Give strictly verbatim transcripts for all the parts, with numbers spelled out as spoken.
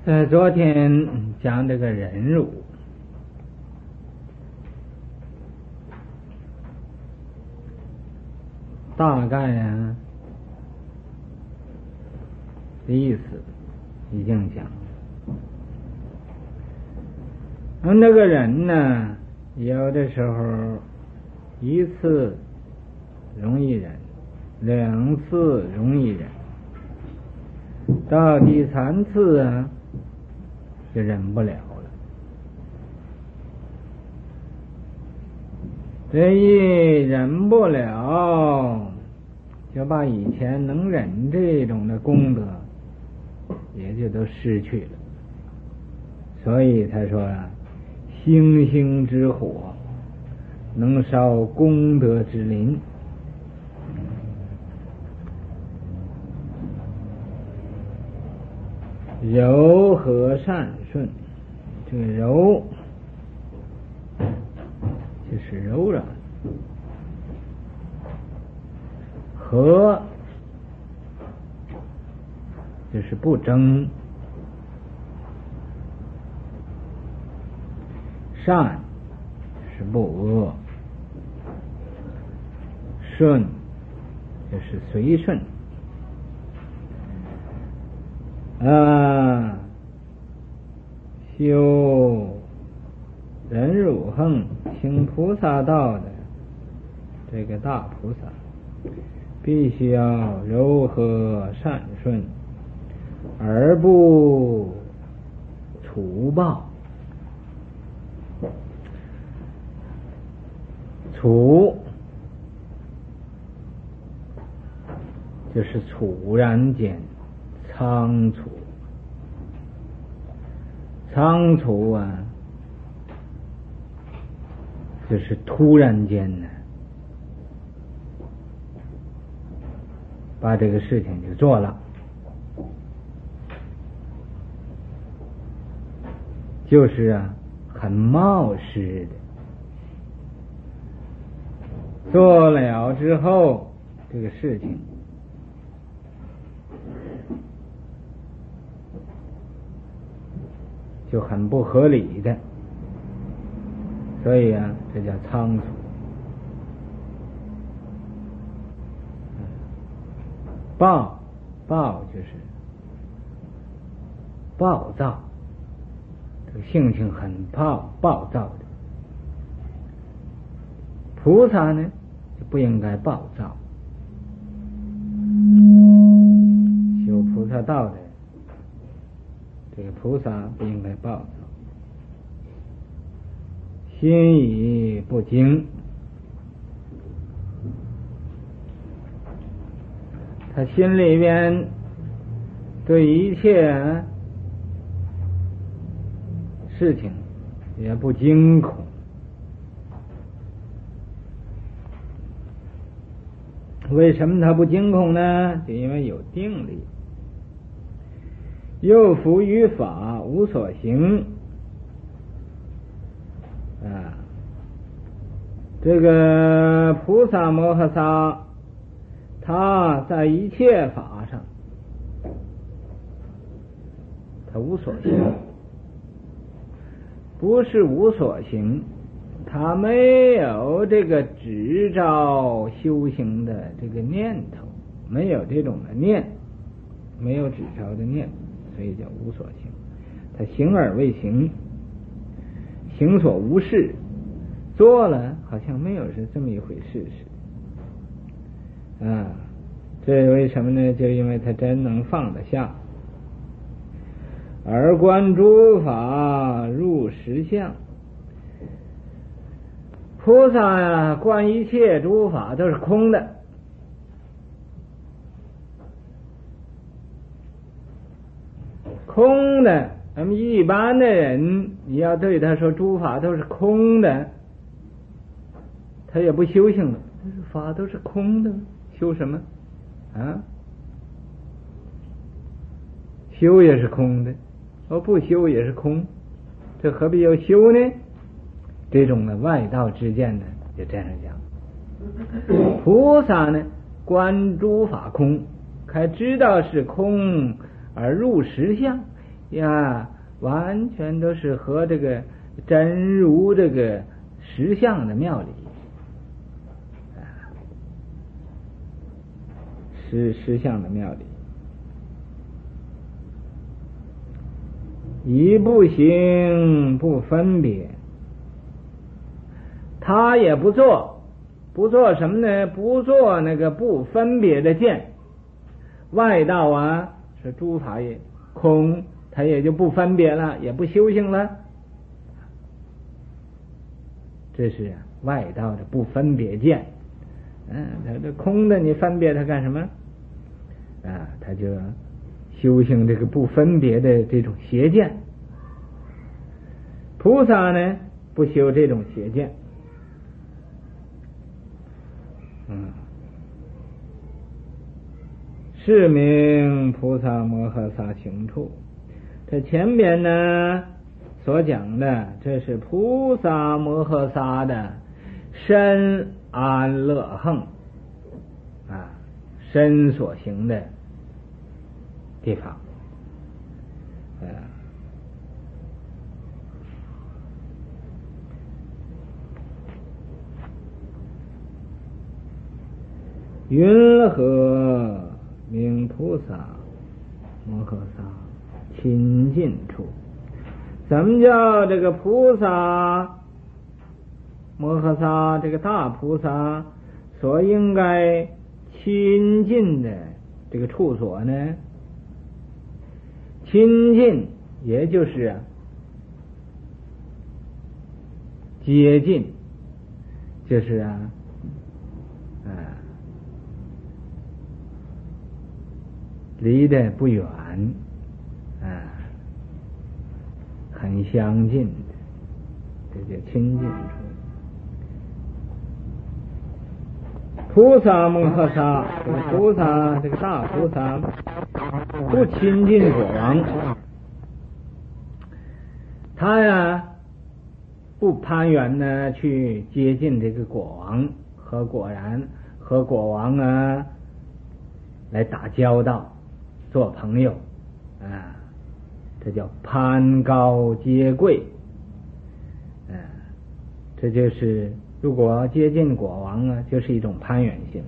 呃，昨天讲这个忍辱，大概啊的意思已经讲。那这个人呢，有的时候一次容易忍，两次容易忍，到第三次啊就忍不了了。这一忍不了，就把以前能忍这种的功德也就都失去了。所以他说啊，星星之火能烧功德之林。柔和善顺，这个柔就是柔软，和就是不争，善是不恶，顺就是随顺。啊，修忍辱横行菩萨道的这个大菩萨，必须要柔和善顺，而不除暴。除就是猝然间，仓促，仓促啊，就是突然间呢，把这个事情就做了，就是啊，很冒失的做了之后，这个事情就很不合理的，所以啊，这叫仓促。暴暴就是暴躁，这个性情很暴暴躁的。菩萨呢就不应该暴躁，修菩萨道的这个菩萨不应该暴躁，心已不惊，他心里边对一切事情也不惊恐。为什么他不惊恐呢？就因为有定力。又服于法，无所行啊！这个菩萨摩诃萨，他在一切法上，他无所行，不是无所行，他没有这个执照修行的这个念头，没有这种的念，没有执照的念，所以叫无所行。他行而未行，行所无事，做了好像没有是这么一回事似的啊。这为什么呢？就因为他真能放得下。而观诸法入实相，菩萨呀，观一切诸法都是空的。空的，那么一般的人，你要对他说诸法都是空的，他也不修行了。法都是空的，修什么啊？修也是空的，而不修也是空，这何必要修呢？这种的外道之见呢，就这样讲。菩萨呢，观诸法空，开知道是空而入实相， 呀，完全都是和这个真如这个实相的妙理，啊，实实相的妙理。一不行不分别，他也不做，不做什么呢？不做那个不分别的见。外道啊，是诸法也空，他也就不分别了，也不修行了。这是外道的不分别见。嗯，他这空的你分别它干什么？啊，他就修行这个不分别的这种邪见。菩萨呢，不修这种邪见。嗯，是名菩萨摩诃萨行处。这前边呢所讲的，这是菩萨摩诃萨的身安乐行啊，身所行的地方。啊，云何名菩萨摩诃萨亲近处？怎么叫这个菩萨摩诃萨这个大菩萨所应该亲近的这个处所呢？亲近也就是接近，就是啊啊离得不远啊，很相近的，这叫亲近处。菩萨摩诃萨，这个菩萨，这个大菩萨不亲近果王，他呀不攀缘呢去接近这个果王，和果然和果王啊来打交道，做朋友啊，这叫攀高接贵。啊，这就是如果接近果王啊，就是一种攀缘性。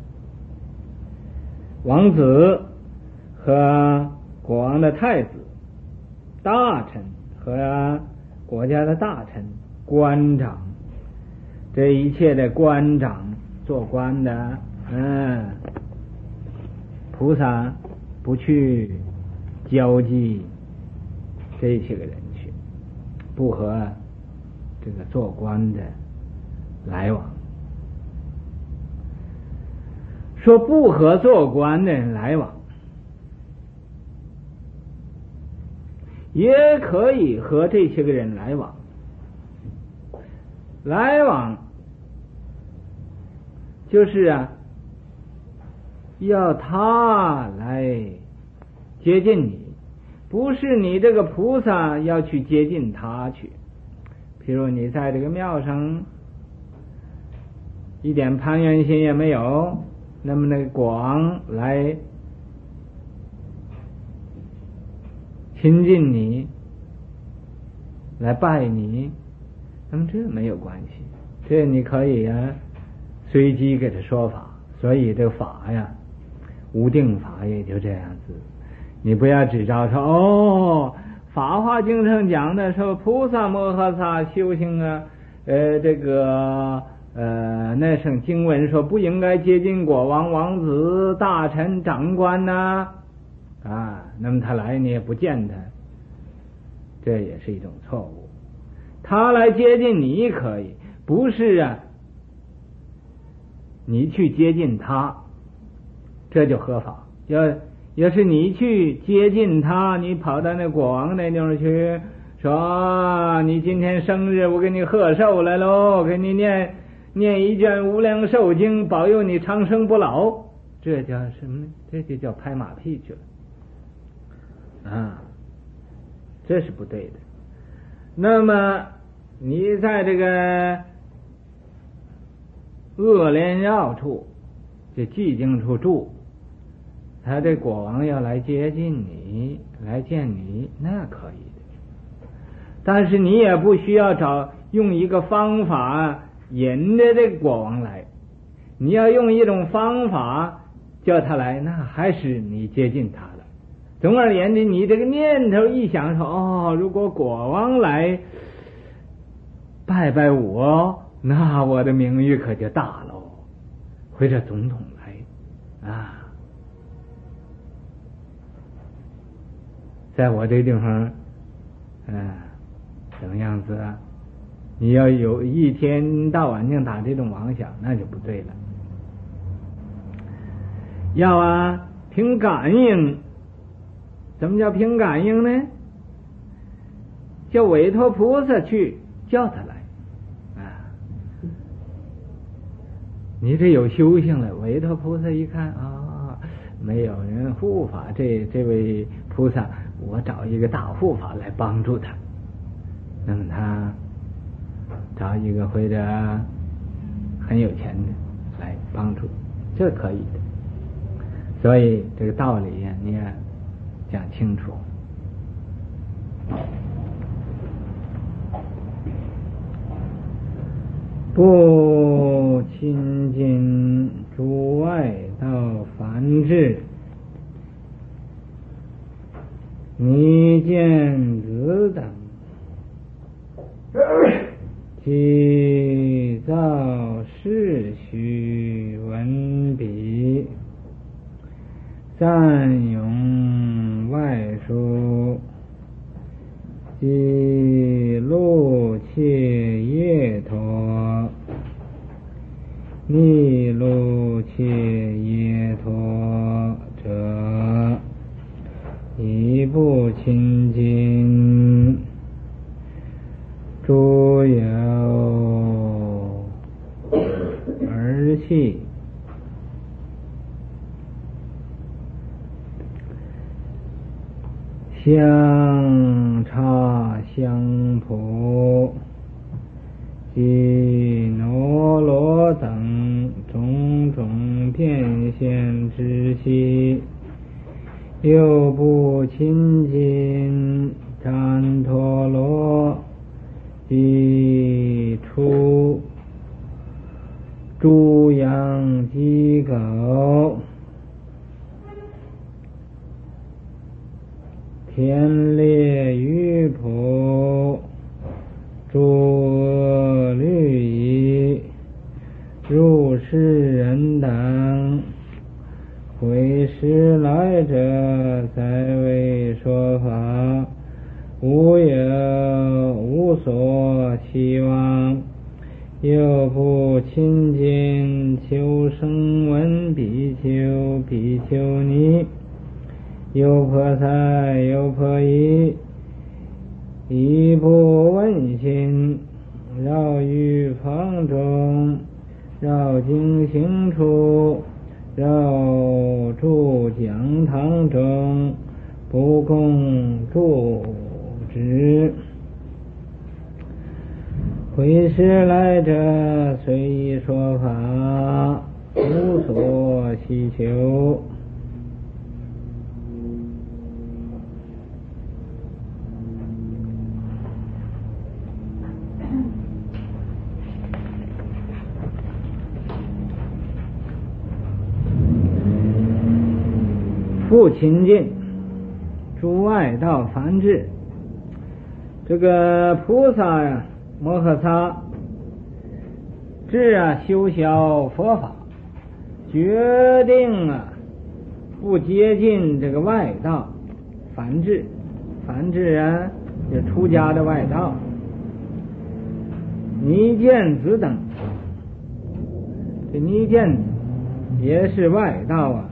王子和国王的太子、大臣和国家的大臣、官长，这一切的官长做官的，嗯，菩萨不去交际这些个人去，不和这个做官的来往。说不和做官的人来往，也可以和这些个人来往。来往就是啊，要他来接近你，不是你这个菩萨要去接近他去。譬如你在这个庙上一点攀缘心也没有，那么那个国王来亲近你，来拜你，那么这没有关系，这你可以啊随机给他说法。所以这个法呀，无定法也就这样子。你不要只照说哦，法华经上讲的说菩萨摩诃萨修行啊，呃，这个呃那省经文说不应该接近国王、王子、大臣、长官呐 啊, 啊，那么他来你也不见他，这也是一种错误。他来接近你可以，不是啊，你去接近他，这就合法。要要是你去接近他，你跑到那国王那地方去说你今天生日，我给你贺寿来喽，给你念念一卷无量寿经，保佑你长生不老，这叫什么呢？这就叫拍马屁去了啊，这是不对的。那么你在这个恶莲绕处，这寂静处住，他这国王要来接近你， 你来见你，那可以的。但是你也不需要找用一个方法引着这个国王来，你要用一种方法叫他来，那还是你接近他了。总而言之，你这个念头一想说，哦，如果国王来拜拜我，那我的名誉可就大喽，或者总统来啊，在我这地方嗯、啊，怎么样子啊？你要有一天到晚净打这种妄想，那就不对了。要啊凭感应。什么叫凭感应呢？就委托菩萨去叫他来啊！你这有修行了，委托菩萨一看啊，没有人护法，这这位菩萨，我找一个大护法来帮助他。那么他找一个或者很有钱的来帮助，这可以的。所以这个道理呀，你也讲清楚。不亲近诸外道梵志，泥见子等，即造世虚文笔，赞咏外书，即露切叶陀，逆露切叶陀者，亦不亲近诸有儿戏，香叉香普及罗罗等种种变现之息，又不亲近旃陀罗及出诸养鸡狗，天列鱼仆，诸恶律仪，入世人等，会时来者，在为说法，无有无所期望，又不亲近求生闻比丘比丘尼，优婆塞优婆夷，亦不问心，绕于房中，绕经行处，绕住讲堂中，不共住之。会时来者，随意说法，无所希求。不亲近诸外道梵志，这个菩萨呀，摩诃萨志啊，修小佛法，决定啊不接近这个外道梵志。梵志啊，是出家的外道。尼犍子等，这尼犍子也是外道啊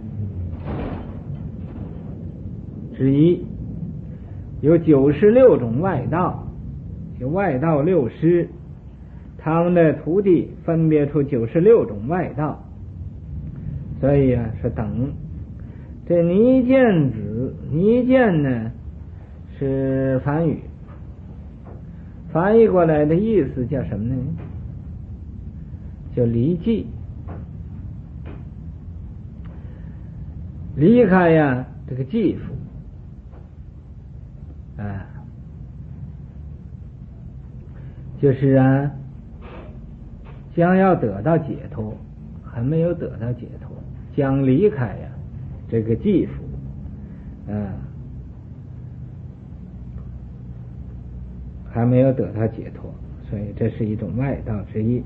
之一，有九十六种外道，有外道六师，他们的徒弟分别出九十六种外道，所以啊是等。这尼犍子，尼犍呢是梵语，翻译过来的意思叫什么呢？叫离寂，离开呀这个继父， 啊，就是啊，将要得到解脱，还没有得到解脱，将离开呀、啊、这个寂福，啊，还没有得到解脱，所以这是一种外道之意。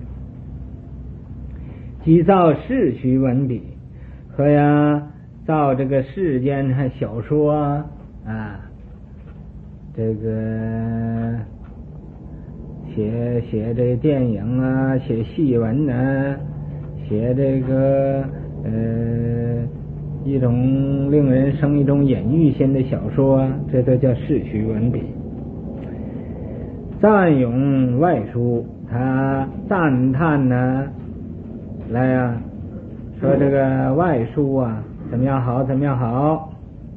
即造世虚文笔，和呀造这个世间还小说啊，啊，这个写写这电影啊，写戏文啊，写这个呃一种令人生一种隐喻心的小说啊，这都叫世虚文笔。赞咏外书，他赞叹呢，来呀、啊，说这个外书啊怎么样好，怎么样好。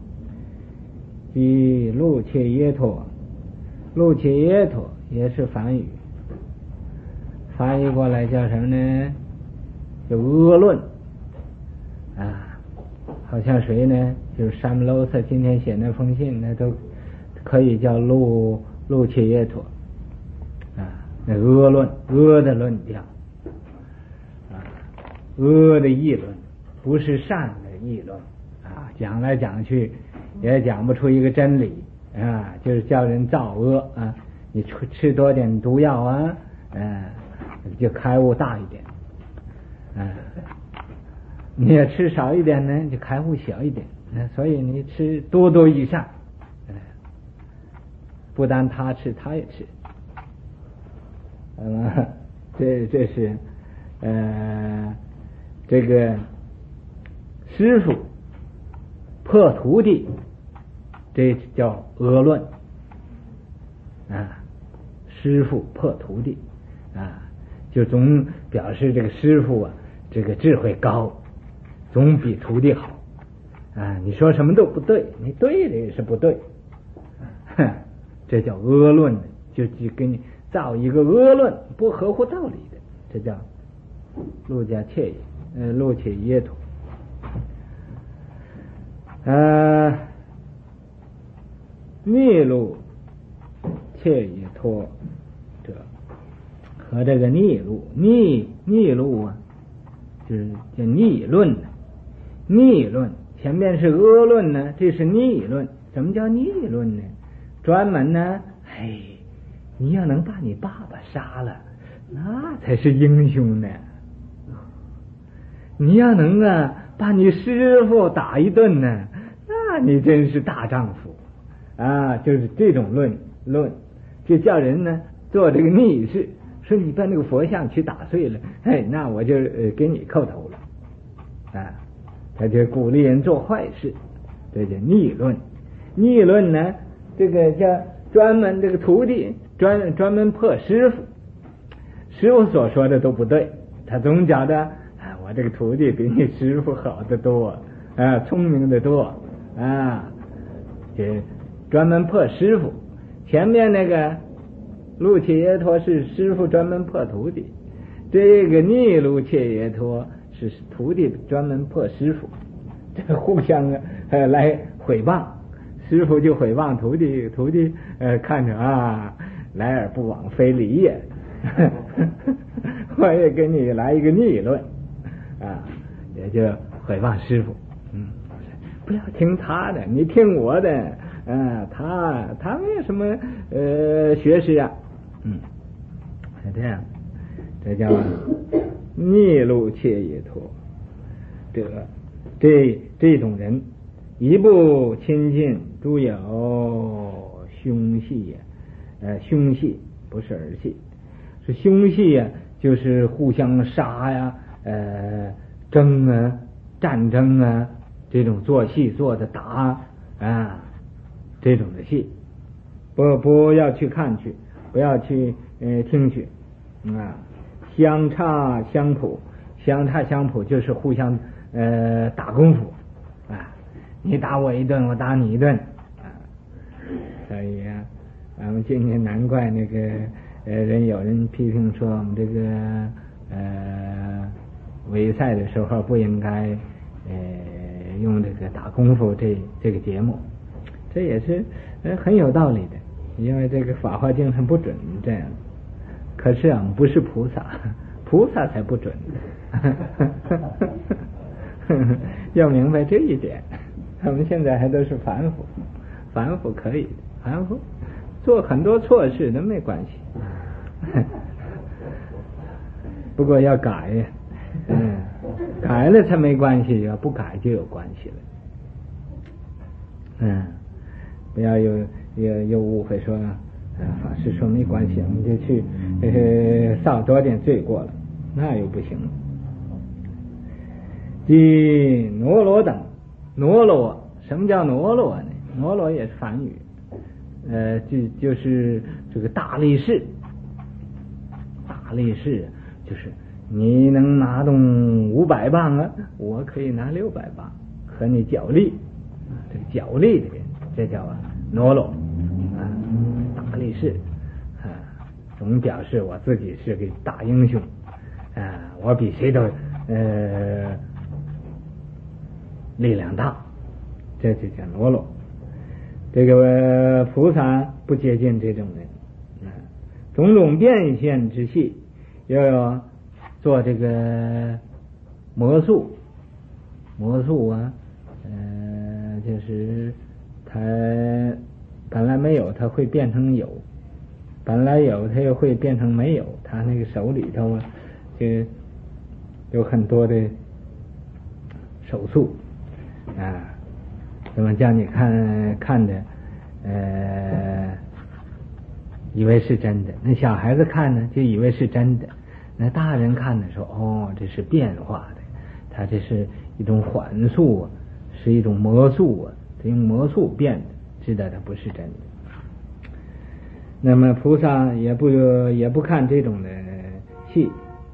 即路切耶托，路切耶托也是梵语，翻译过来叫什么呢？叫阿论啊，好像谁呢？就是沙姆罗萨今天写那封信，那都可以叫路路切耶托啊，那阿论，阿的论调啊，阿的议论，不是善的议论啊，讲来讲去也讲不出一个真理啊，就是叫人造恶啊，你吃吃多点毒药啊，嗯、啊，就开悟大一点，嗯、啊，你也吃少一点呢，就开悟小一点，啊、所以你吃多多益善，嗯、啊，不但他吃，他也吃，嗯、啊，这这是呃这个师傅破徒弟，这叫阿论啊，师傅破徒弟啊，就总表示这个师傅啊，这个智慧高，总比徒弟好啊。你说什么都不对，你对的也是不对，哼，这叫阿论，就就给你造一个阿论，不合乎道理的，这叫路加切耶，呃，路切耶图，呃，逆路切耶托者和这个逆路，逆逆路啊，就是叫逆论的，逆论前面是阿论呢，这是逆论。什么叫逆论呢？专门呢，哎，你要能把你爸爸杀了，那才是英雄呢。你要能啊把你师傅打一顿呢，那你真是大丈夫啊！就是这种论论，就叫人呢做这个逆事，说你把那个佛像去打碎了，哎，那我就呃给你叩头了啊！他就鼓励人做坏事，这叫逆论。逆论呢，这个叫专门这个徒弟专专门破师傅，师傅所说的都不对，他总觉得啊，我这个徒弟比你师傅好得多啊，聪明得多啊，这专门破师傅。前面那个路切耶托是师傅专门破徒弟，这个逆路切耶托是徒弟专门破师傅，这互相呃来毁谤，师傅就毁谤徒弟，徒弟呃看着啊，来而不往非礼也，我也给你来一个逆论啊，也就毁谤师傅，嗯，不要听他的，你听我的，啊，他他没有什么呃学识啊，嗯，是这样，这叫逆路切耶托，这这这种人一不亲近，诸有凶戏呀，呃，凶戏不是儿戏，是凶戏呀，就是互相杀呀，呃，争啊，战争啊，这种做戏做的打啊，这种的戏，不不要去看去，不要去呃听去啊，相差相谱，相差相谱就是互相呃打功夫啊，你打我一顿，我打你一顿啊，所以啊，咱们今天难怪那个呃人有人批评说我们这个呃围赛的时候不应该呃用这个打功夫这这个节目， 这也是呃很有道理的，因为这个《法华经》它不准这样。可是啊，不是菩萨，菩萨才不准要明白这一点。他们现在还都是凡夫，凡夫可以，凡夫做很多错事都没关系，不过要改呀，嗯，改了才没关系，要不改就有关系了。嗯，不要有有有误会说，呃，法师说没关系，我们就去呃少多点罪过了，那又不行。即挪罗等，挪罗，什么叫挪罗呢？挪罗也是梵语，呃，就就是这个大力士，大力士就是你能拿动五百磅啊，我可以拿六百磅，和你角力，这个角力的人，这叫挪罗啊，大力士啊，总表示我自己是个大英雄啊，我比谁都呃。力量大，这就叫挪罗。这个菩萨不接近这种人，啊，种种变现之系，要做这个魔术，魔术啊，呃，就是它本来没有，它会变成有；本来有，它又会变成没有。它那个手里头啊，就有很多的手术。啊，怎么叫你看看的，呃，以为是真的？那小孩子看呢，就以为是真的；那大人看的说，哦，这是变化的，它这是一种幻术啊，是一种魔术啊，用魔术变的，知道它不是真的。那么菩萨也不也不看这种的戏，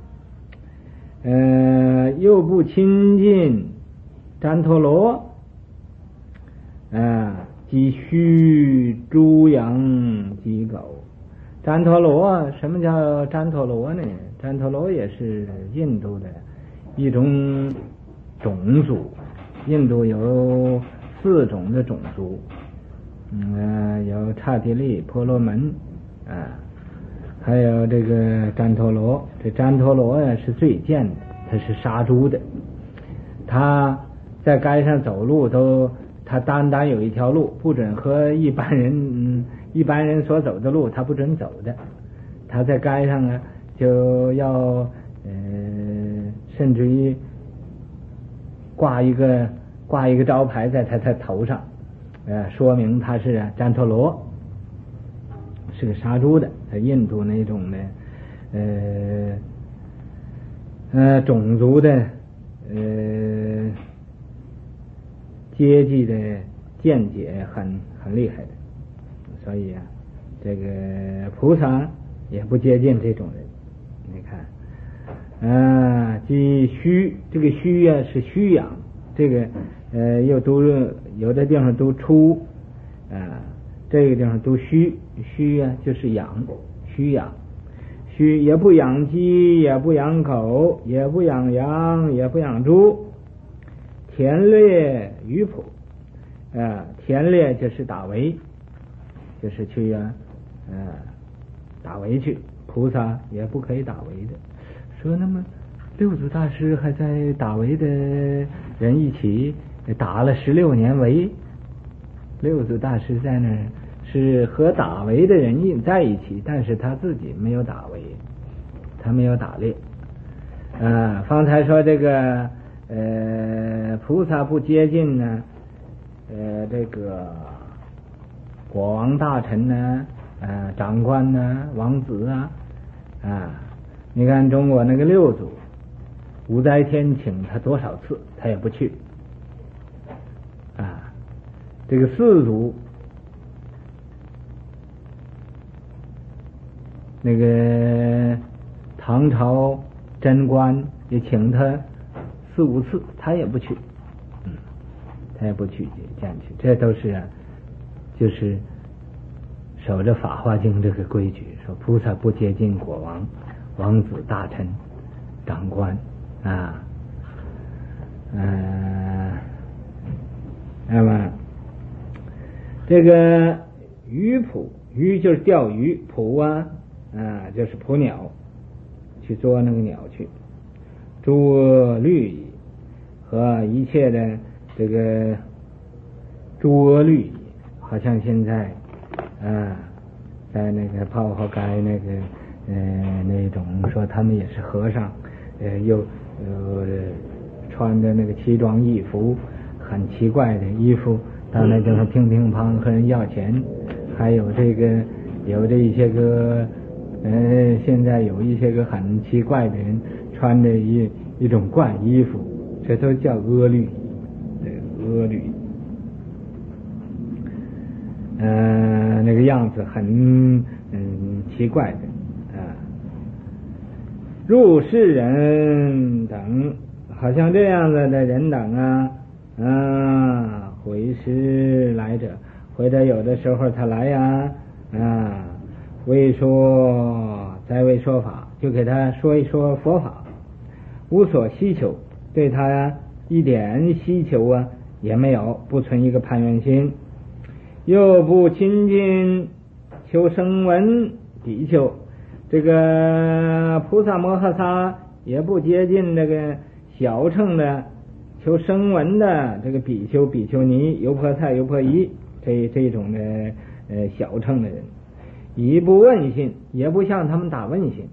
呃，又不亲近旃陀罗啊，即须猪羊鸡狗。旃陀罗，什么叫旃陀罗呢？旃陀罗也是印度的一种种族，印度有四种的种族，嗯、呃，有刹帝利、婆罗门啊，还有这个旃陀罗。这旃陀罗呀是最贱的，它是杀猪的，他在街上走路都，他单单有一条路，不准和一般人、嗯、一般人所走的路他不准走的。他在街上呢就要呃，甚至于挂一个挂一个招牌在他的头上，呃，说明他是旃陀罗，是个杀猪的。在印度那种的呃呃种族的呃。阶级的见解很很厉害的，所以啊，这个菩萨也不接近这种人。你看，啊，即虚，这个虚啊是虚养，这个呃又读有的地方读出啊，这个地方读虚，虚啊就是养，虚养，虚也不养鸡，也不养狗，也不养羊，也不养猪。田猎渔捕，啊，田猎就是打围，就是去啊，呃，打围去。菩萨也不可以打围的。说那么六祖大师还在打围的人一起打了十六年围，六祖大师在那儿是和打围的人在一起，但是他自己没有打围，他没有打猎。啊，方才说这个。呃，菩萨不接近呢，呃，这个国王大臣呢，呃，长官呢，王子啊，啊，你看中国那个六祖，五灾天请他多少次，他也不去，啊，这个四祖，那个唐朝贞观也请他四五次，他也不去，嗯，他也不去见去，这都是啊，就是守着《法华经》这个规矩，说菩萨不接近国王、王子、大臣、长官啊，呃，那么这个鱼捕，鱼就是钓鱼，捕啊啊就是捕鸟，去捉那个鸟去。诸律仪和一切的这个诸律仪，好像现在啊在那个泡泡街那个呃那种说他们也是和尚，呃又呃穿着那个奇装异服，很奇怪的衣服，到那地方乒乒乓和人要钱，还有这个有这一些个呃现在有一些个很奇怪的人穿着一一种怪衣服，这都叫阿律仪，这个阿律仪。呃，那个样子很嗯奇怪的啊。入世人等，好像这样子的人等啊啊，回师来者，或者有的时候他来呀 啊, 啊，为说在为说法，就给他说一说佛法，无所希求，对他呀一点希求啊也没有，不存一个攀缘心。又不亲近求声闻比丘，这个菩萨摩诃萨也不接近这个小乘的求声闻的这个比丘比丘尼优婆塞优婆夷这这种的呃小乘的人，以不问信，也不向他们打问信。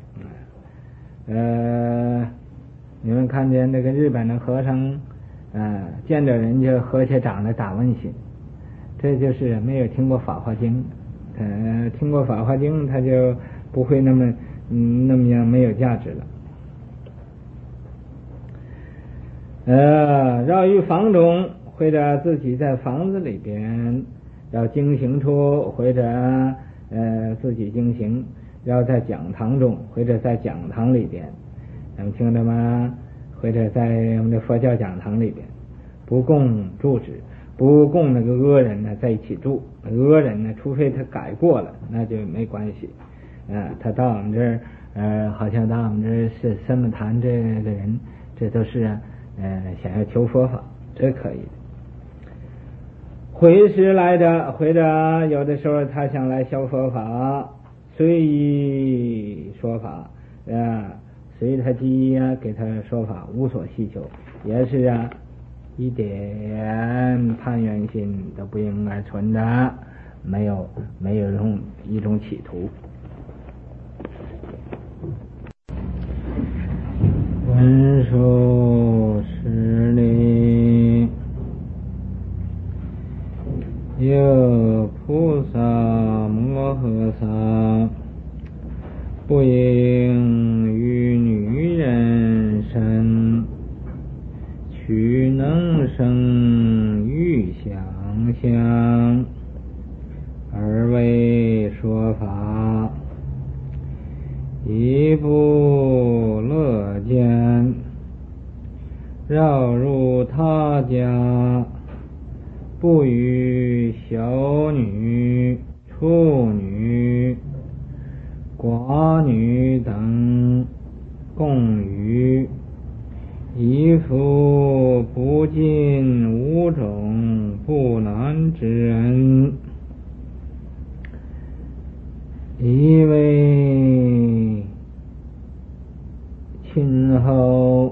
呃，你们看见这个日本的和尚，呃，见着人就和气长得打问信。这就是没有听过《法华经》，呃，听过《法华经》，他就不会那么嗯那么样没有价值了。呃，绕于房中，或者自己在房子里边要经行处，或者呃自己经行，要在讲堂中，或者在讲堂里边，咱们听着吗？或者在我们的佛教讲堂里边，不共住址。不供那个恶人呢在一起住，恶人呢除非他改过了，那就没关系啊。他到我们这儿呃好像到我们这儿是三木坛这个人，这都是呃想要求佛法，这可以的。回师来的，或者有的时候他想来修佛法，随意说法啊，随他机啊给他说法，无所希求，也是啊一点攀缘心都不应该存的，没有没有用一种企图。文殊师利，有菩萨摩诃萨，不应于女人身，取能生欲想象，而为说法，一不乐见，绕入他家，不与小女、处女、寡女等共语，一夫不尽五种不难之人，一为亲后，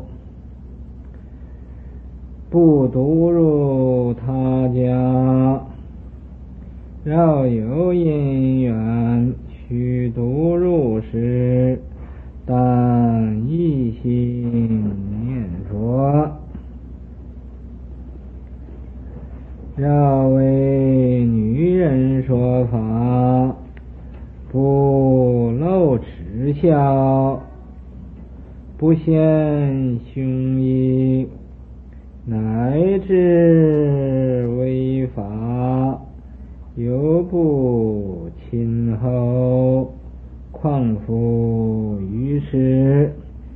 不独入他家，绕有因缘，须独入时，但一心念佛，要为女人说法，不露齿笑，不显凶仪，乃至违法，犹不亲后，况复于世。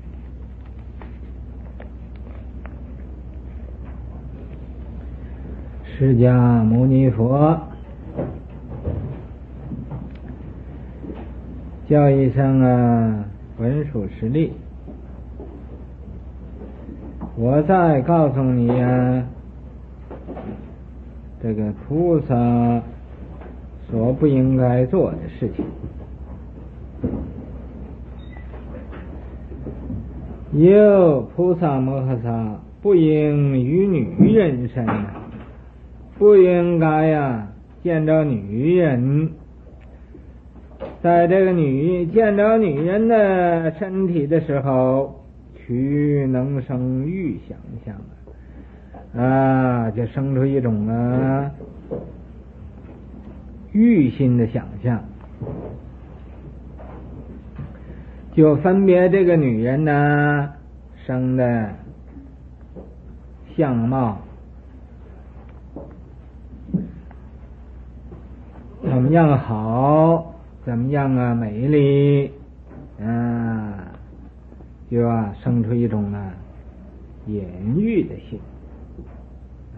释迦牟尼佛叫一声啊，文殊师利，我再告诉你啊， 这个菩萨所不应该做的事情。有菩萨摩诃萨不应与女人身，不应该呀见着女人。在这个女见着女人的身体的时候，取能生欲想象啊，就生出一种啊欲心的想象，就分别这个女人呢生的相貌怎么样好，怎么样啊美丽啊，就啊生出一种啊眼欲的心，啊，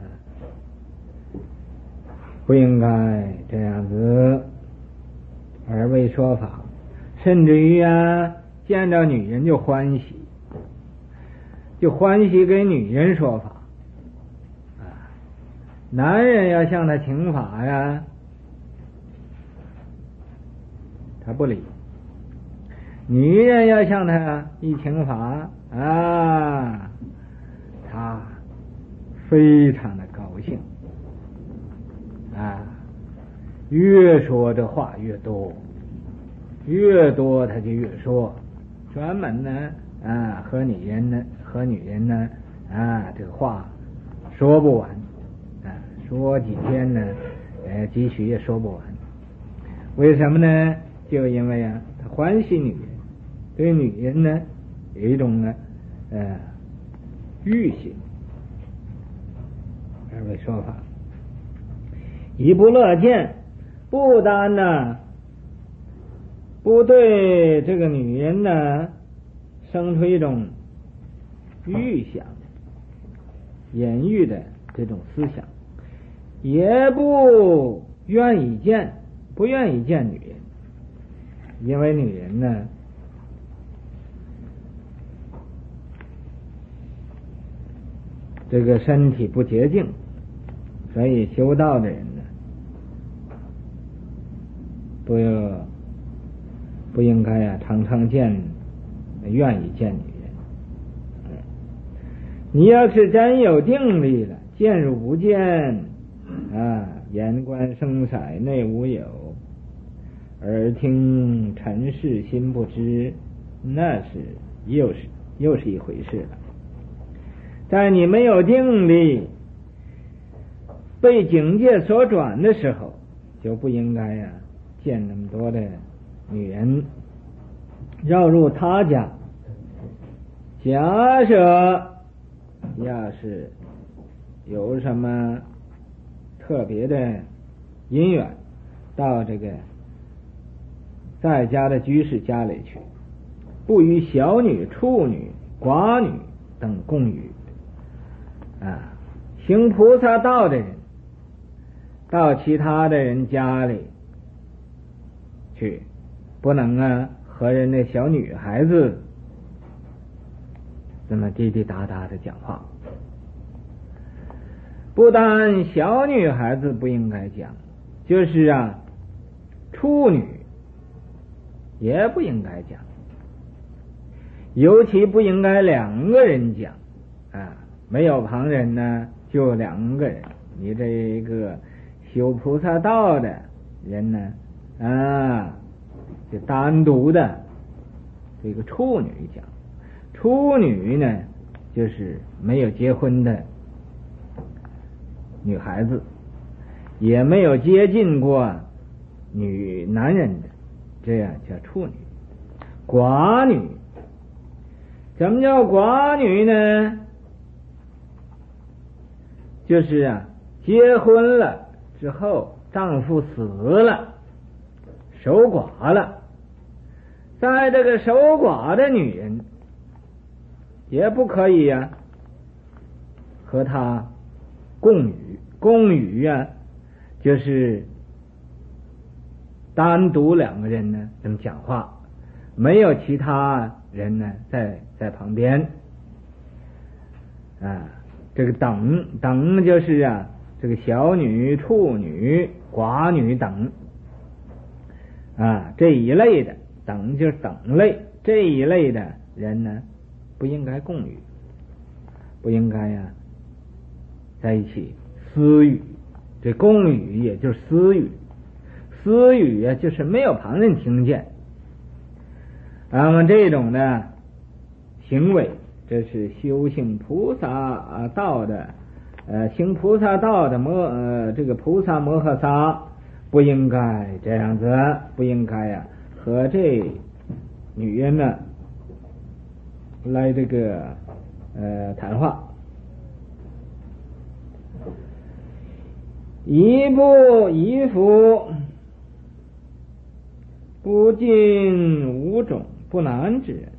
不应该这样子而为说法，甚至于啊见到女人就欢喜，就欢喜给女人说法啊。男人要向他请法呀，他不理；女人要向他一请法啊，他非常的高兴啊，越说这话越多，越多他就越说，专门呢啊和女人呢和女人呢啊这个话说不完啊，说几天呢呃几许也说不完。为什么呢？就因为啊他欢喜女人，对女人呢有一种呢呃欲心而为说法。一不乐见，不单呢不对这个女人呢生出一种欲想言欲的这种思想，也不愿意见，不愿意见女人，因为女人呢这个身体不洁净，所以修道的人呢不要不应该啊常常见愿意见女人。你要是真有定力了，见如不见啊，眼观声色内无有，耳听尘世心不知，那是又是又是一回事了。在你没有定力被境界所转的时候，就不应该呀、啊、见那么多的女人绕入他家。假设要是有什么特别的因缘到这个在家的居士家里去，不与小女、处女、寡女等共语啊。行菩萨道的人到其他的人家里去，不能啊和人的小女孩子这么滴滴答答的讲话。不但小女孩子不应该讲，就是啊处女也不应该讲，尤其不应该两个人讲啊，没有旁人呢，就两个人。你这个修菩萨道的人呢啊，就单独的这个处女讲。处女呢就是没有结婚的女孩子，也没有接近过女男人的，这样叫处女。寡女，怎么叫寡女呢？就是啊结婚了之后丈夫死了，守寡了，在这个守寡的女人也不可以呀、啊、和他共语。共语啊就是单独两个人呢这么讲话，没有其他人呢在在旁边啊。这个等等就是啊这个小女、处女、寡女等啊这一类的，等就是等类，这一类的人呢，不应该共语，不应该呀、啊、在一起私语。这共语也就是私语，私语啊就是没有旁人听见。那么这种的行为，这是修行菩萨道的，呃，行菩萨道的摩呃这个菩萨摩诃萨不应该这样子，不应该呀、啊、和这女人呢来这个呃谈话。一不一夫，不尽五种不难之人。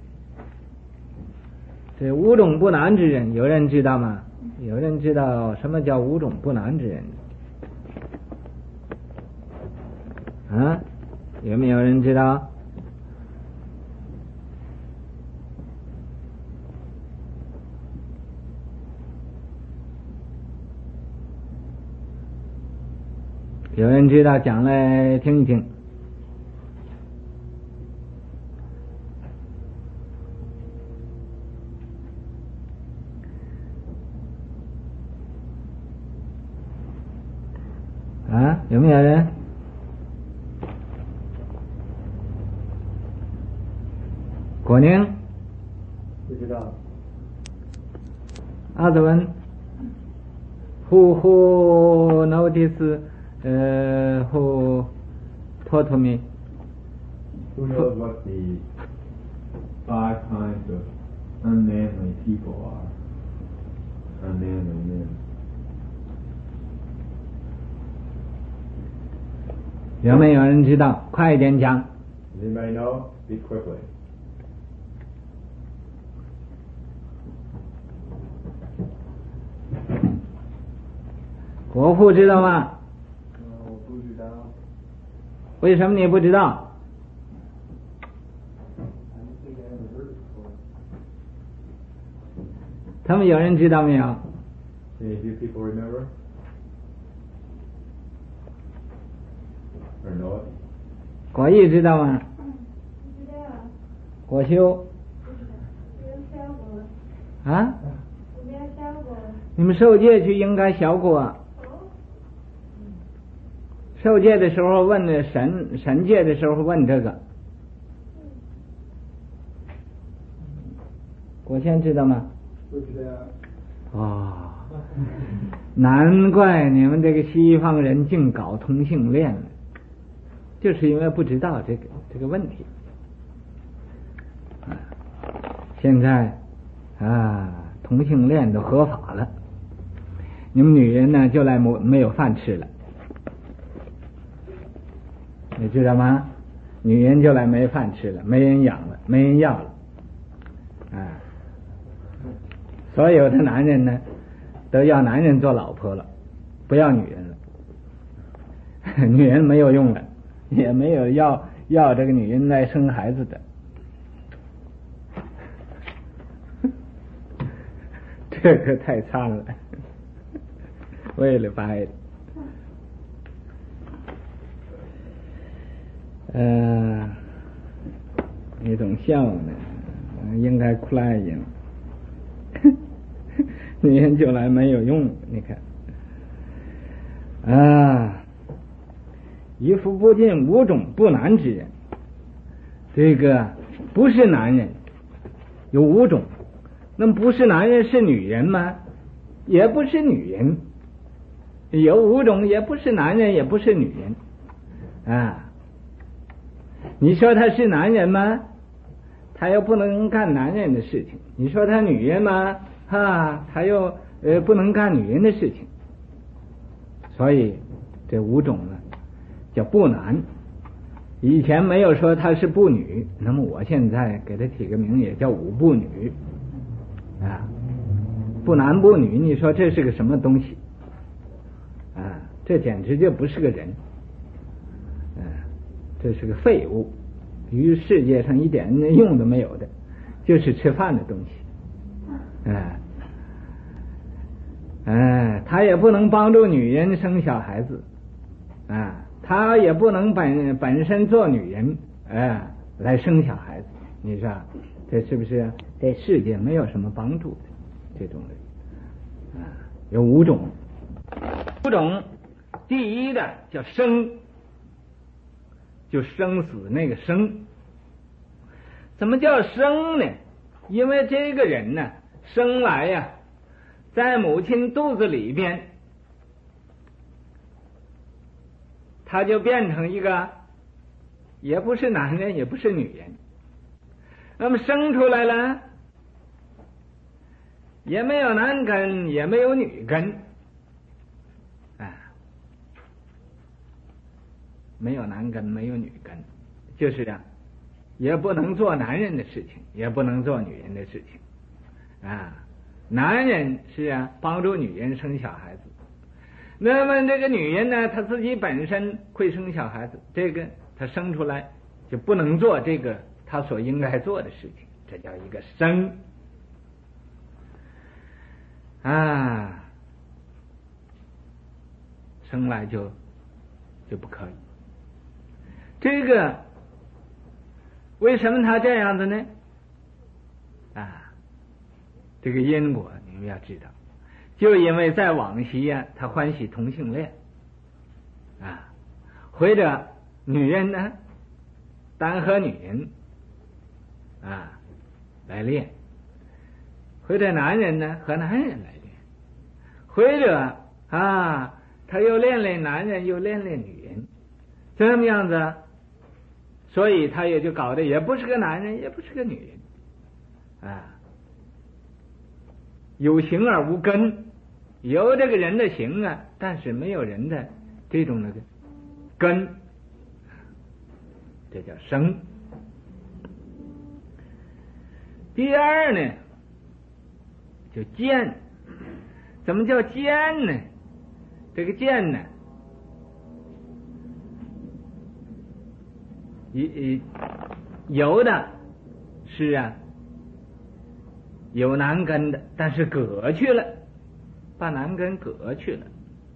这五种不难之人，有人知道吗？有人知道什么叫五种不难之人啊？有没有人知道？有人知道，讲来听一听。啊，有没有人？果宁不知道。 阿泽文 who who notice uh, who taught me Who knows what the five kinds of unmanly people are? Unmanly men. 有没有人知道？快一点讲。 Does anybody know? Speak quickly. 国父知道吗？ 我不知道。 为什么你不知道？他们有人知道没有？ Any of you people remember? Or know it? 国义知道吗？ 知道。 国修没有效果。 啊？ 没有效果。 你们受戒去应该效果。 哦。 受戒的时候问的神神戒的时候问这个。国谦知道吗？ 不知道。 哦，难怪你们这个西方人净搞同性恋了，就是因为不知道这个这个问题。现在啊，同性恋都合法了，你们女人呢就来没没有饭吃了，你知道吗？女人就来没饭吃了，没人养了，没人要了，啊。所有的男人呢，都要男人做老婆了，不要女人了。女人没有用了，也没有要要这个女人来生孩子的。这个太惨了，为了白的。呃，你总笑呢，应该哭来一点。女人就来没有用，你看啊，一夫不尽五种不难之人，这个不是男人，有五种，那么不是男人是女人吗？也不是女人，有五种，也不是男人，也不是女人啊。你说他是男人吗？他又不能干男人的事情。你说他女人吗？啊，他又呃不能干女人的事情。所以这五种呢叫不男。以前没有说他是不女，那么我现在给他起个名也叫五不女啊。不男不女，你说这是个什么东西啊？这简直就不是个人，啊，这是个废物，于世界上一点用都没有的，就是吃饭的东西。啊， 哎，他也不能帮助女人生小孩子，啊，他也不能本本身做女人，哎，来生小孩子。你说这是不是在世界没有什么帮助的这种人？啊，有五种。五种，第一的叫生，就生死那个生。怎么叫生呢？因为这个人呢，生来呀、啊，在母亲肚子里边，他就变成一个，也不是男人，也不是女人。那么生出来了，也没有男根，也没有女根，啊，没有男根，没有女根，就是啊，也不能做男人的事情，也不能做女人的事情，啊，男人是啊，帮助女人生小孩子，那么这个女人呢，她自己本身会生小孩子，这个她生出来就不能做这个她所应该做的事情，这叫一个生啊，生来就就不可以。这个为什么他这样子呢？啊，这个因果你们要知道，就因为在往昔呀、啊，他欢喜同性恋啊，或者女人呢单和女人啊来恋，或者男人呢和男人来恋，或者啊他又恋恋男人又恋恋女人，这么样子，所以他也就搞得也不是个男人也不是个女人啊，有形而无根，有这个人的形啊，但是没有人的这种那个根，这叫生。第二呢就见，怎么叫见呢？这个见呢，有的是啊有男根的，但是割去了，把男根割去了；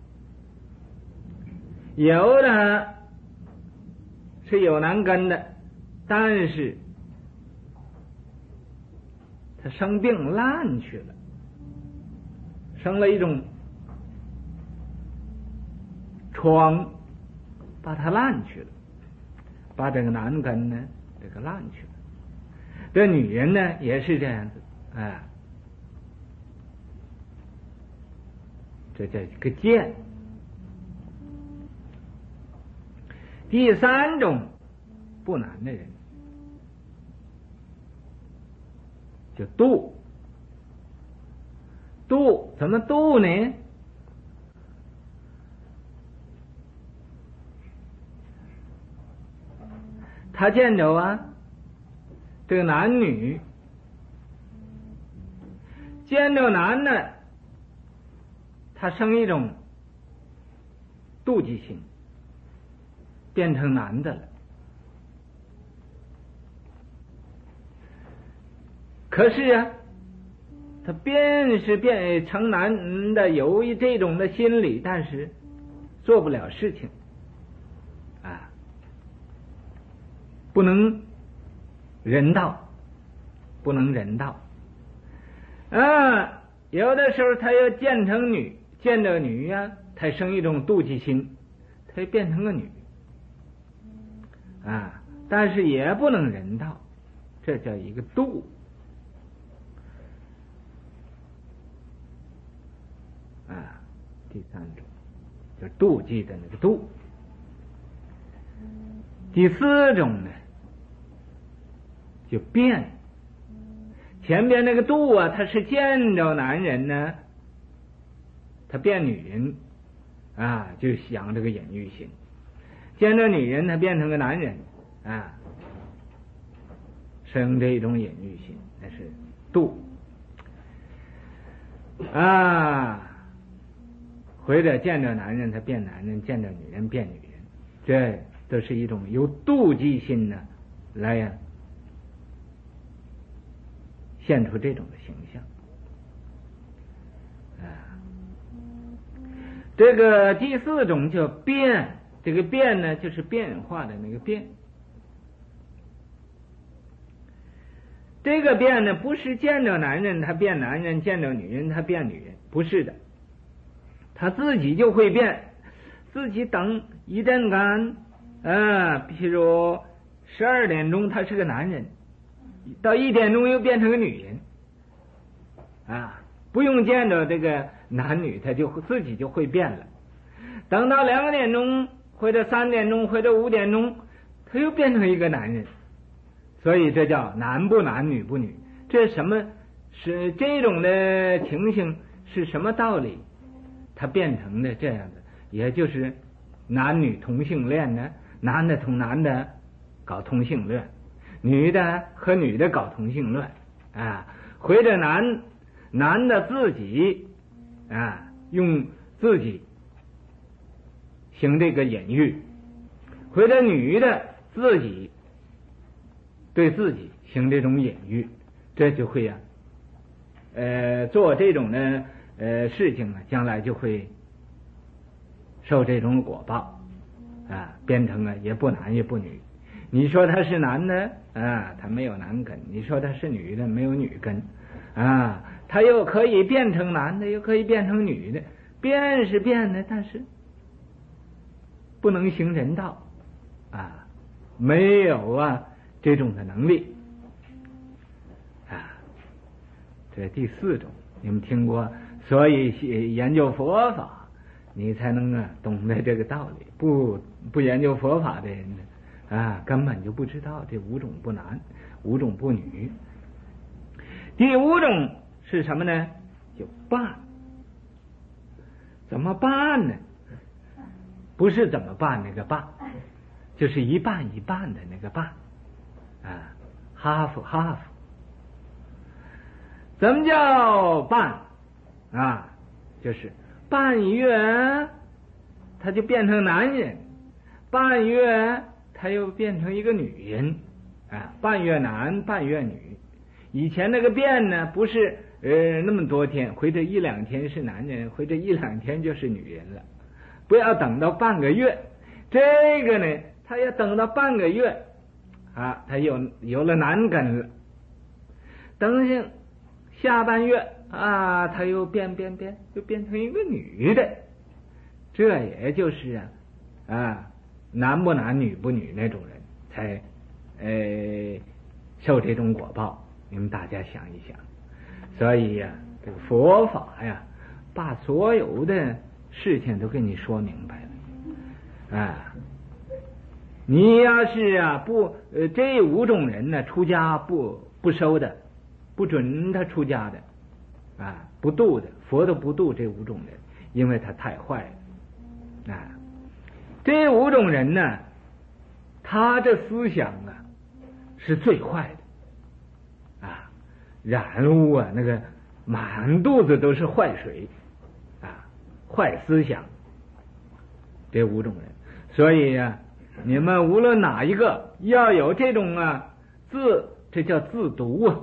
有的是有男根的，但是他生病烂去了，生了一种疮，把它烂去了，把这个男根呢这个烂去了。这女人呢也是这样子，哎，这叫一个见。第三种不男的人就度，度怎么度呢？他见着啊这个男女，见着男的他生一种妒忌心，变成男的了。可是啊他便是变成男的，有一这种的心理，但是做不了事情啊，不能人道，不能人道啊。有的时候他要见成女，见着女呀、啊，他生一种妒忌心，他变成个女啊，但是也不能人道，这叫一个妒啊。第三种就妒忌的那个妒。第四种呢就变，前边那个妒啊，他是见着男人呢他变女人啊，就想这个隐喻心；见着女人他变成个男人啊，生这种隐喻心，那是妒啊。或者见着男人他变男人，见着女人变女人，这都是一种由妒忌心呢来呀、啊、现出这种的形象啊。 这个第四种叫变，这个变呢就是变化的那个变。这个变呢不是见着男人他变男人，见着女人他变女人，不是的，他自己就会变，自己等一阵干啊，譬如十二点钟他是个男人，到一点钟又变成个女人啊，不用见着这个男女，他就自己就会变了。等到两点钟或者三点钟或者五点钟，他又变成一个男人。所以这叫男不男女不女。这什么是这种的情形是什么道理？它变成的这样的，也就是男女同性恋呢，男的同男的搞同性恋，女的和女的搞同性恋啊，或者男男的自己啊用自己行这个隐喻，或者女的自己对自己行这种隐喻，这就会呀、啊，呃，做这种的呃事情啊，将来就会受这种果报啊，变成啊也不男也不女。你说他是男的啊，他没有男根；你说他是女的，没有女根啊。他又可以变成男的，又可以变成女的，变是变的，但是不能行人道啊，没有啊这种的能力啊。这第四种你们听过，所以研究佛法你才能啊懂得这个道理。不不研究佛法的人呢啊，根本就不知道这五种不男，五种不女。第五种是什么呢？就办。怎么办呢？不是怎么办那个办，就是一半一半的那个办啊，哈夫哈夫。怎么叫半啊？就是半月他就变成男人，半月他又变成一个女人啊，半月男半月女。以前那个变呢，不是呃那么多天，或者一两天是男人，或者一两天就是女人了。不要等到半个月，这个呢，他要等到半个月啊，他有有了男根了。等下下半月啊，他又变变变，又变成一个女的。这也就是啊啊，男不男女不女那种人才呃受这种果报。你们大家想一想。所以呀、啊，这个佛法呀，把所有的事情都给你说明白了啊。你要是啊不呃这五种人呢，出家不不收的，不准他出家的啊，不度的，佛都不度这五种人，因为他太坏了啊。这五种人呢，他这思想啊是最坏的啊，染污啊，那个满肚子都是坏水啊，坏思想。这五种人，所以呀、啊，你们无论哪一个要有这种啊自，这叫自毒啊，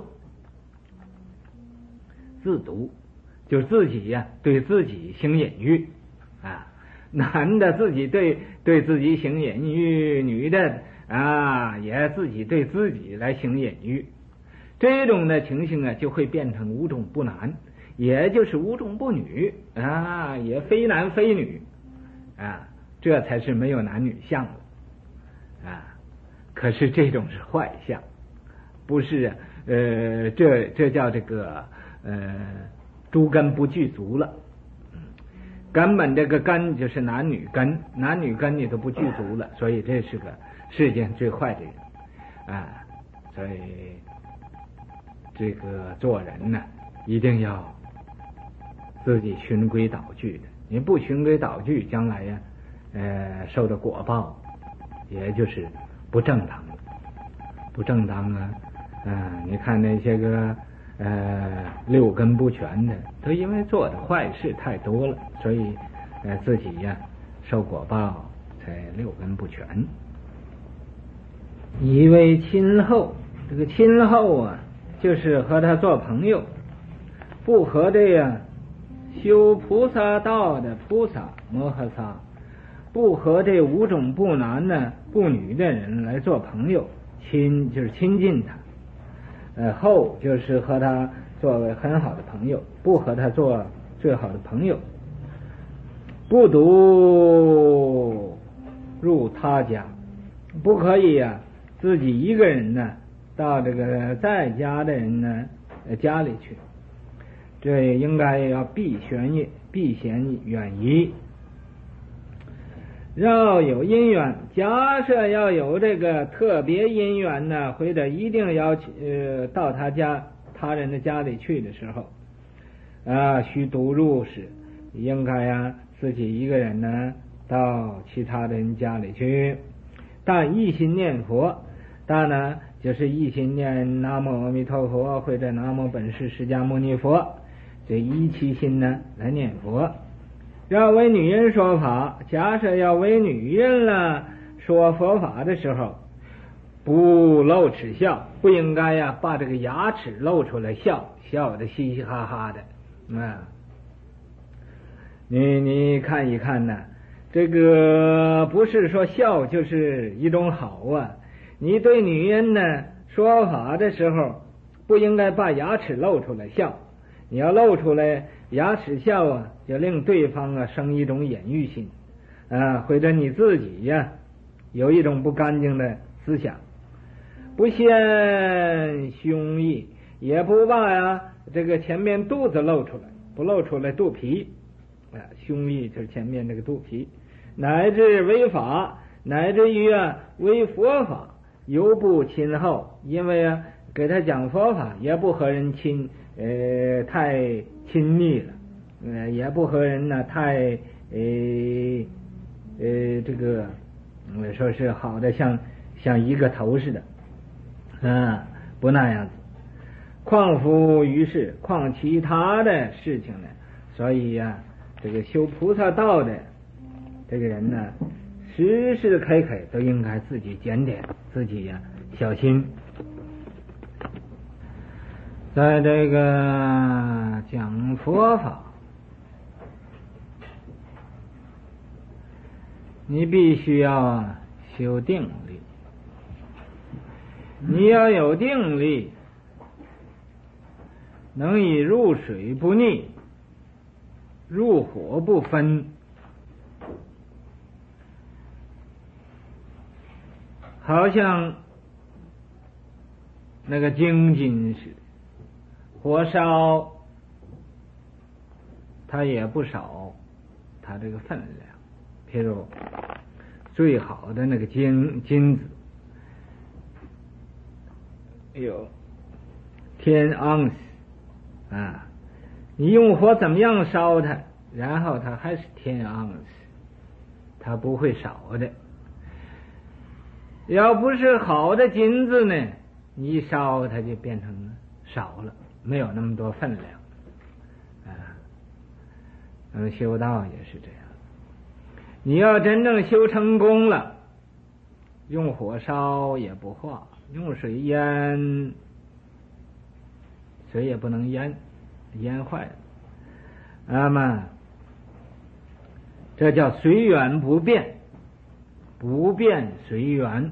自毒就是自己呀、啊、对自己行隐喻啊，男的自己对对自己行隐喻，女的啊也自己对自己来行隐喻。这种的情形啊，就会变成五种不男，也就是五种不女啊，也非男非女啊，这才是没有男女相了啊。可是这种是坏相，不是呃，这这叫这个呃诸根不具足了，根本这个根就是男女根，男女根你都不具足了，所以这是个世界最坏的人啊。所以这个做人呢，一定要自己循规蹈矩的。你不循规蹈矩，将来呀，呃，受的果报，也就是不正当的，不正当啊！啊，你看那些个呃六根不全的，都因为做的坏事太多了，所以呃自己呀受果报才六根不全。以为亲厚，这个亲厚啊，就是和他做朋友，不和这样修菩萨道的菩萨摩诃萨，不和这五种不男呢不女的人来做朋友，亲就是亲近他，呃后就是和他作为很好的朋友，不和他做最好的朋友，不独入他家，不可以呀、啊、自己一个人呢到这个在家的人呢家里去，这应该要避嫌避避嫌远移。要有因缘，假设要有这个特别因缘呢，或者一定要呃到他家他人的家里去的时候啊，须独入时，应该呀自己一个人呢到其他的人家里去，但一心念佛，但呢就是一心念南无阿弥陀佛或者南无本师释迦牟尼佛，这一气心呢来念佛。要为女人说法，假设要为女人了说佛法的时候，不露齿笑，不应该呀把这个牙齿露出来笑，笑的嘻嘻哈哈的啊。你你看一看呢，这个不是说笑就是一种好啊。你对女人呢说法的时候，不应该把牙齿露出来笑，你要露出来牙齿笑啊，就令对方啊生一种眼欲心啊，或者你自己呀、啊、有一种不干净的思想，不显胸臆，也不把呀这个前面肚子露出来，不露出来肚皮啊，胸臆就是前面这个肚皮，乃至违法，乃至于啊为佛法犹不亲厚，因为啊给他讲佛法也不和人亲呃太亲密了，呃也不和人呢太呃呃这个我说是好的像像一个头似的啊，不那样子。况复于是况其他的事情呢，所以呀、啊、这个修菩萨道的这个人呢，时时刻刻都应该自己检点自己呀、啊、小心。在这个讲佛法，你必须要修定力，你要有定力，能以入水不腻，入火不分，好像那个精金似的，火烧它也不少，它这个分量，譬如最好的那个金金子有天盎司啊，你用火怎么样烧它，然后它还是天盎司，它不会少的。要不是好的金子呢，你一烧它就变成少了，没有那么多分量啊。那么修道也是这样，你要真正修成功了，用火烧也不化，用水淹水也不能淹，淹坏了。那么这叫随缘不变，不变随缘，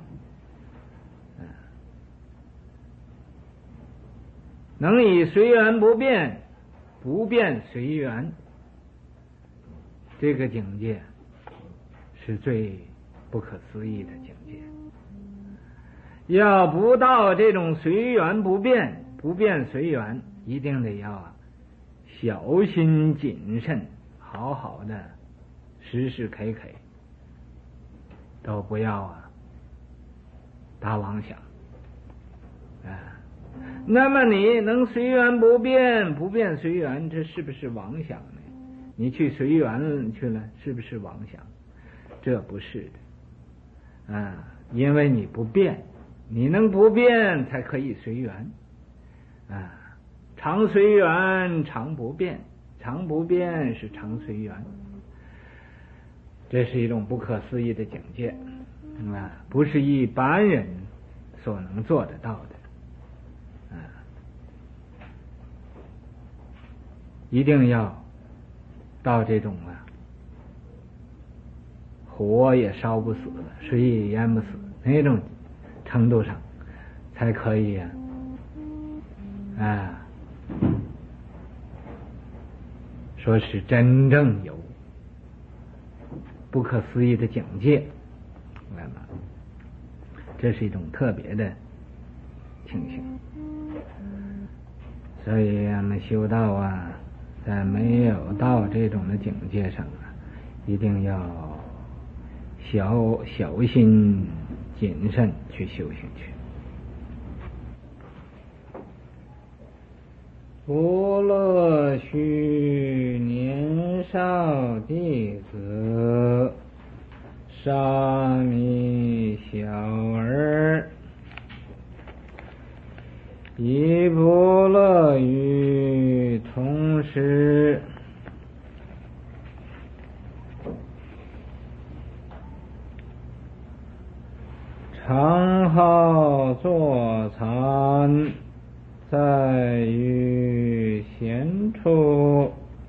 能以随缘不变，不变随缘，这个境界是最不可思议的境界。要不到这种随缘不变，不变随缘，一定得要啊小心谨慎，好好的时时刻刻都不要啊打妄想啊。那么你能随缘不变，不变随缘，这是不是妄想呢？你去随缘去了，是不是妄想？这不是的啊，因为你不变，你能不变才可以随缘啊。常随缘常不变，常不变是常随缘，这是一种不可思议的境界啊，不是一般人所能做得到的啊。一定要到这种啊，火也烧不死，水也淹不死那种程度上，才可以呀、啊，啊，说是真正有不可思议的境界，那么这是一种特别的情形。所以俺们修道啊，在没有到这种的境界上啊，一定要小小心谨慎去修行去。不乐须年少弟子，沙弥小儿，亦不乐于同师，常好坐禅，在于闲处，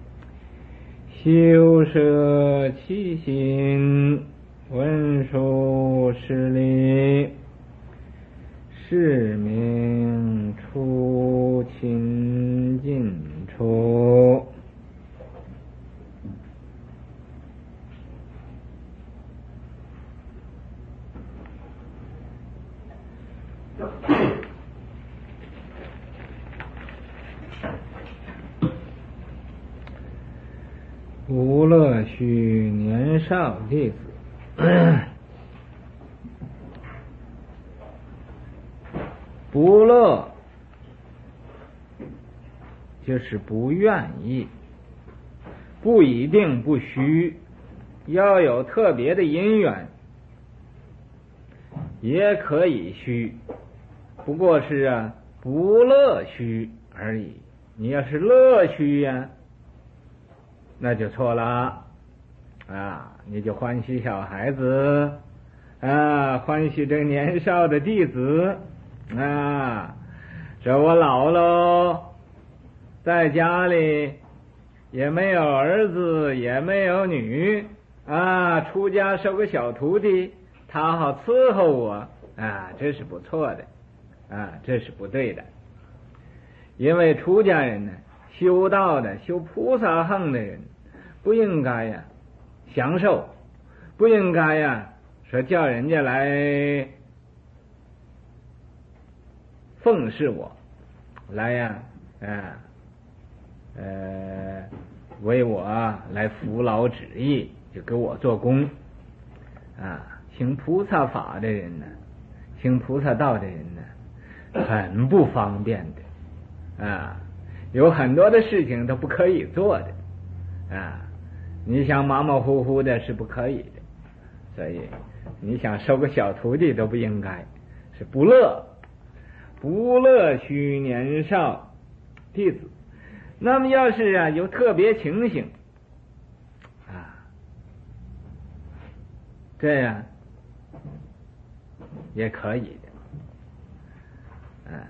修摄其心，文殊师利，是名出亲近处。不乐须年少弟子，不乐就是不愿意，不一定不虚，要有特别的因缘也可以虚，不过是啊不乐须而已。你要是乐须呀、啊，那就错了啊！你就欢喜小孩子啊，欢喜这个年少的弟子啊。这我老喽，在家里也没有儿子，也没有女啊，出家收个小徒弟，他好伺候我啊，这是不错的啊，这是不对的。因为出家人呢，修道的修菩萨行的人不应该呀享受，不应该呀说叫人家来奉侍我，来呀啊呃为我来服劳旨意，就给我做工啊。行菩萨法的人呢，行菩萨道的人呢，很不方便的啊，有很多的事情都不可以做的啊，你想马马虎虎的是不可以的，所以你想收个小徒弟都不应该，是不乐，不乐须年少弟子。那么要是啊有特别情形啊，这样也可以的啊。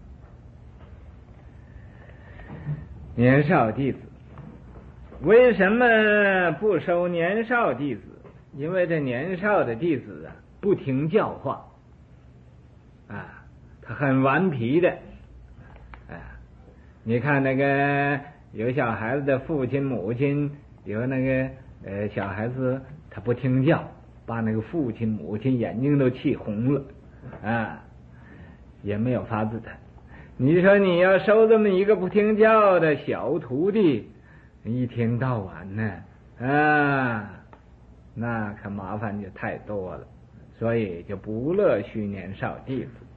年少弟子为什么不收年少弟子？因为这年少的弟子啊不听教化啊，他很顽皮的啊。你看那个有小孩子的父亲母亲，有那个呃小孩子他不听教，把那个父亲母亲眼睛都气红了啊，也没有法子的。你说你要收这么一个不听教的小徒弟，一天到晚呢啊，那可麻烦就太多了，所以就不乐须年少弟子。